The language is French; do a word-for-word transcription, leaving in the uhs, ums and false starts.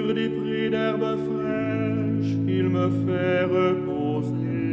sur des prés d'herbes fraîches, il me fait reposer.